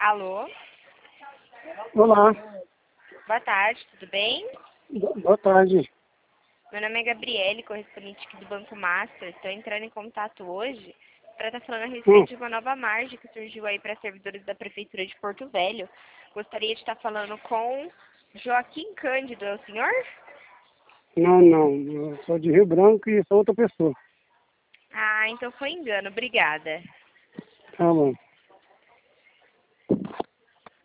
Alô? Olá, Boa tarde, tudo bem? boa tarde. Meu nome é Gabriele, correspondente aqui do Banco Master. Estou entrando em contato hoje para estar falando a respeito de uma nova margem que surgiu aí para servidores da Prefeitura de Porto Velho. Gostaria de estar falando com Joaquim Cândido, é o senhor? Não, eu sou de Rio Branco e sou outra pessoa. Ah, então foi engano, obrigada. Tá bom.